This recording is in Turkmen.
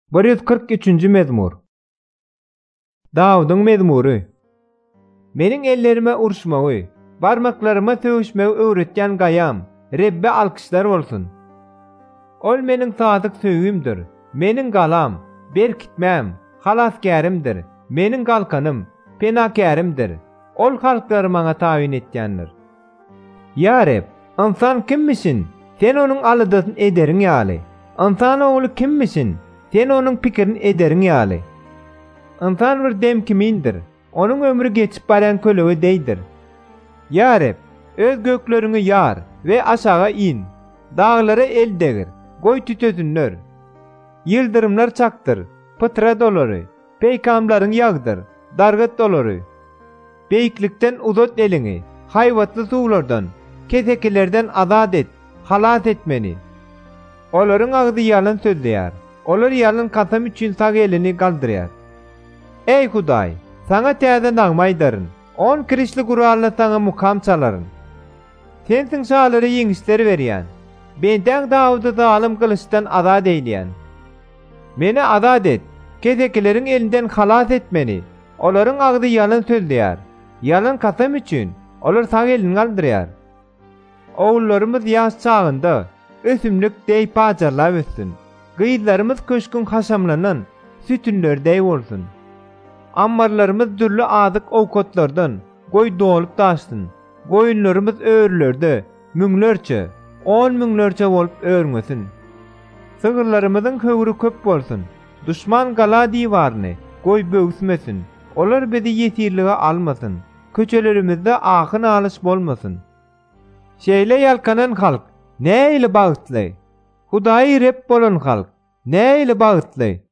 143-nji mezmur. Dawydyň mezmury. Meniň ellerime urşmagy, barmaklaryma söwüşmegi öwretýän gaýam, Rebbe alkyşlar bolsun. Ol meniň sadyk söýgümdir, meniň galam, berkitmem, halaskärimdir, meniň galkanym, penakärimdir. Ol halklary maňa taýin etýändir. Ya Reb, insan kimmisin? Sen onuň alydysyny ederiň ýaly. İnsan ogly kimmisin? Sen onuň pikirini ederiň ýaly. İnsan bir dem kimindir? Onuň ömrü geçip barýan kölegi deýdir. Ya Reb, öz gökleriňi ýar we aşaga in. Dağlara el degir, goý tütösünler. Yıldırımlar çakdyr, pytra dolary, peýkamlaryň ýagdyr, dargat dolary. Beýiklikden uzat eliňi, haýwatly suwlardan, kesekilerden azat et, halas et meni. Olaryň agdy ýalan sözleýär. Olar ýalyn kasam üçin sag elini galdyrýar. Ey Hudaý, saňa täze nagmaýdaryn, 10 kirişli guralna saňa mukam çalaryn. Sensiň şalary ýeňişleri berýän. Benden Dawydy zalim kılıçdan azat eýleýän. Meni azat et, kesekileriň elinden halas et meni. Olaryň agdy ýalan sözleýär. Ýalan kasam üçin olar sag elini galdyrýar. Ogullarymyz ýaş çagynda ösümlik deýip pajarlap össün. Gyýdlarymyz köşkün haşamlanan sütünlerdäý bolsun. Ammarlarymyz dürli azyk owkatlardan goý dolup taşsyn. Goýunlarymyz öýrlerde müňlerçe, 10 müňlerçe bolup öýrňesin. Sygyrlarymyzyň höwri köp bolsun. Düşman gala diýwaryny goý böwsmesin. Olar bizi ýetirlige almasyn. Köçelerimizde ahyn alyş bolmasyn. Şeýle ýalkanan halk näile bagtly? Hudaý Reb bolan halk näile bagtly?